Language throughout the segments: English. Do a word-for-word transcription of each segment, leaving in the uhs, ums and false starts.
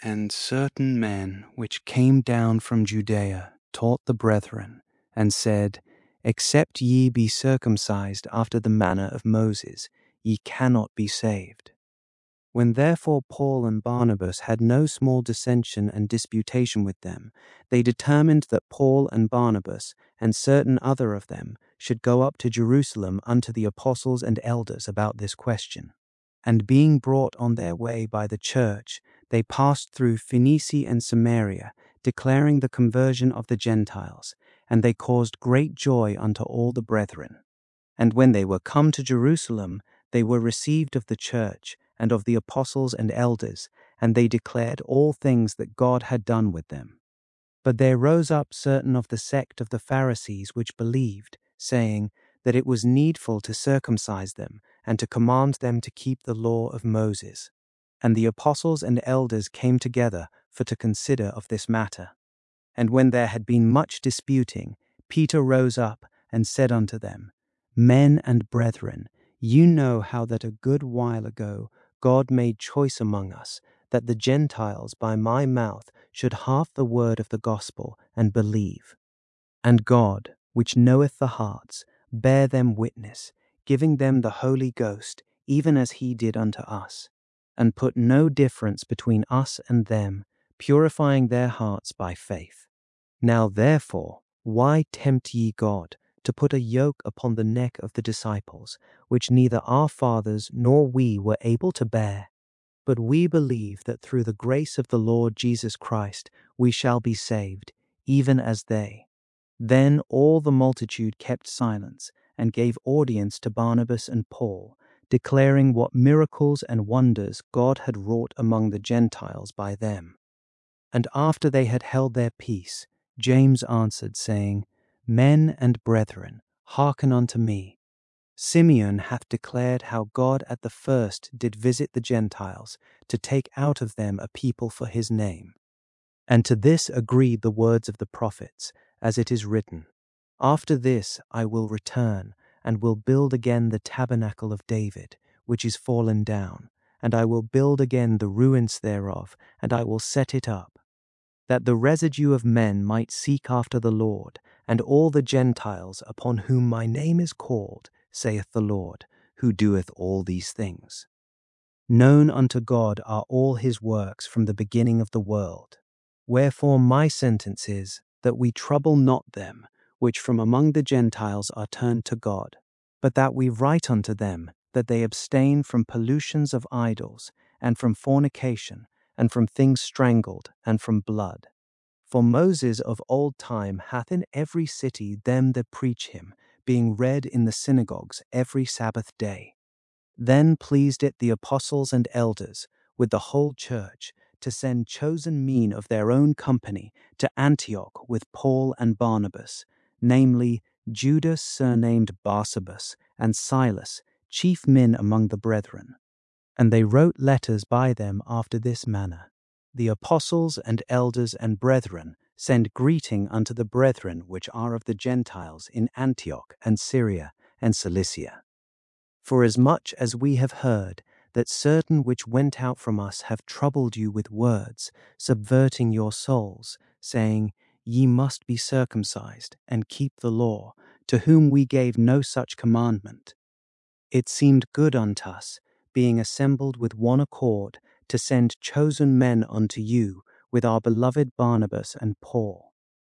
And certain men which came down from Judea taught the brethren, and said, Except ye be circumcised after the manner of Moses, ye cannot be saved. When therefore Paul and Barnabas had no small dissension and disputation with them, they determined that Paul and Barnabas and certain other of them should go up to Jerusalem unto the apostles and elders about this question. And being brought on their way by the church, they passed through Phoenicia and Samaria, declaring the conversion of the Gentiles, and they caused great joy unto all the brethren. And when they were come to Jerusalem, they were received of the church, and of the apostles and elders, and they declared all things that God had done with them. But there rose up certain of the sect of the Pharisees which believed, saying, that it was needful to circumcise them, and to command them to keep the law of Moses. And the apostles and elders came together for to consider of this matter. And when there had been much disputing, Peter rose up and said unto them, Men and brethren, you know how that a good while ago God made choice among us, that the Gentiles by my mouth should half the word of the gospel and believe. And God, which knoweth the hearts, bare them witness, giving them the Holy Ghost, even as he did unto us, and put no difference between us and them, purifying their hearts by faith. Now therefore, why tempt ye God, to put a yoke upon the neck of the disciples, which neither our fathers nor we were able to bear? But we believe that through the grace of the Lord Jesus Christ we shall be saved, even as they. Then all the multitude kept silence, and gave audience to Barnabas and Paul, declaring what miracles and wonders God had wrought among the Gentiles by them. And after they had held their peace, James answered, saying, Men and brethren, hearken unto me. Simeon hath declared how God at the first did visit the Gentiles, to take out of them a people for his name. And to this agreed the words of the prophets, as it is written, After this I will return, and will build again the tabernacle of David, which is fallen down, and I will build again the ruins thereof, and I will set it up, that the residue of men might seek after the Lord, and all the Gentiles upon whom my name is called, saith the Lord, who doeth all these things. Known unto God are all his works from the beginning of the world. Wherefore my sentence is, that we trouble not them, which from among the Gentiles are turned to God, but that we write unto them, that they abstain from pollutions of idols, and from fornication, and from things strangled, and from blood. For Moses of old time hath in every city them that preach him, being read in the synagogues every Sabbath day. Then pleased it the apostles and elders, with the whole church, to send chosen men of their own company to Antioch with Paul and Barnabas, namely Judas surnamed Barsabas, and Silas, chief men among the brethren. And they wrote letters by them after this manner. The apostles and elders and brethren send greeting unto the brethren which are of the Gentiles in Antioch and Syria and Cilicia. Forasmuch as we have heard that certain which went out from us have troubled you with words, subverting your souls, saying, Ye must be circumcised, and keep the law, to whom we gave no such commandment. It seemed good unto us, being assembled with one accord, to send chosen men unto you, with our beloved Barnabas and Paul,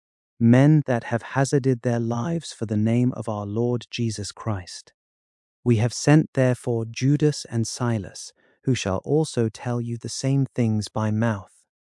men that have hazarded their lives for the name of our Lord Jesus Christ. We have sent therefore Judas and Silas, who shall also tell you the same things by mouth.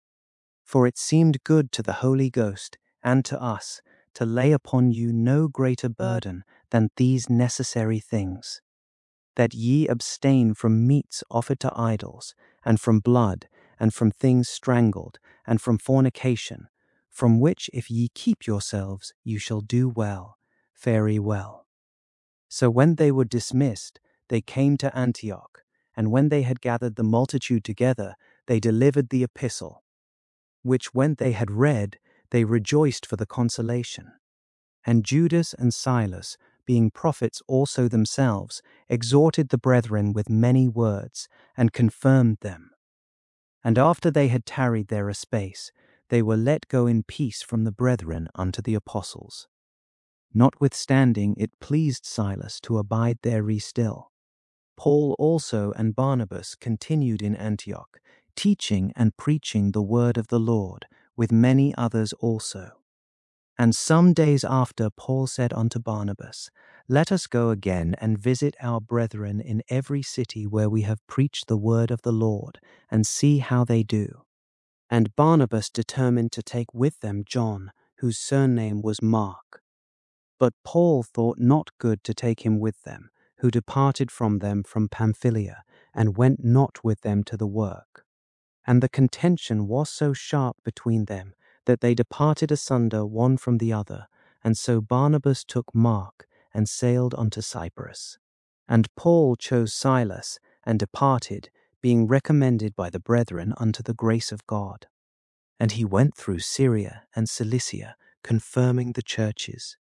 For it seemed good to the Holy Ghost and to us to lay upon you no greater burden than these necessary things, that ye abstain from meats offered to idols, and from blood, and from things strangled, and from fornication, from which if ye keep yourselves, you shall do well, very well. So when they were dismissed, they came to Antioch, and when they had gathered the multitude together, they delivered the epistle, which when they had read, they rejoiced for the consolation. And Judas and Silas, being prophets also themselves, exhorted the brethren with many words, and confirmed them. And after they had tarried there a space, they were let go in peace from the brethren unto the apostles. Notwithstanding it pleased Silas to abide there still. Paul also and Barnabas continued in Antioch, teaching and preaching the word of the Lord, with many others also. And some days after Paul said unto Barnabas, Let us go again and visit our brethren in every city where we have preached the word of the Lord, and see how they do. And Barnabas determined to take with them John, whose surname was Mark. But Paul thought not good to take him with them, who departed from them from Pamphylia, and went not with them to the work. And the contention was so sharp between them, that they departed asunder one from the other, and so Barnabas took Mark, and sailed unto Cyprus. And Paul chose Silas, and departed, being recommended by the brethren unto the grace of God. And he went through Syria and Cilicia, confirming the churches.